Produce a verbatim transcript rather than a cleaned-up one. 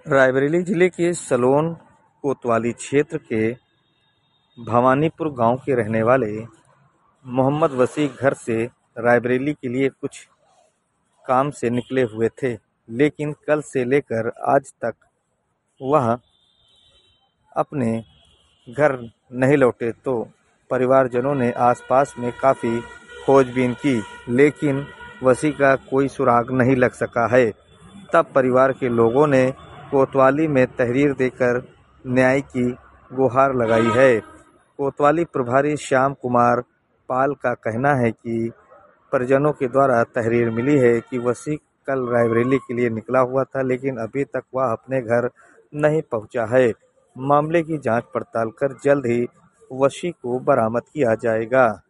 रायबरेली जिले के सलोन कोतवाली क्षेत्र के भवानीपुर गांव के रहने वाले मोहम्मद वसी घर से रायबरेली के लिए कुछ काम से निकले हुए थे, लेकिन कल से लेकर आज तक वह अपने घर नहीं लौटे। तो परिवारजनों ने आसपास में काफ़ी खोजबीन की, लेकिन वसी का कोई सुराग नहीं लग सका है। तब परिवार के लोगों ने कोतवाली में तहरीर देकर न्याय की गुहार लगाई है। कोतवाली प्रभारी श्याम कुमार पाल का कहना है कि परिजनों के द्वारा तहरीर मिली है कि वसी कल रायबरेली के लिए निकला हुआ था, लेकिन अभी तक वह अपने घर नहीं पहुंचा है। मामले की जांच पड़ताल कर जल्द ही वसी को बरामद किया जाएगा।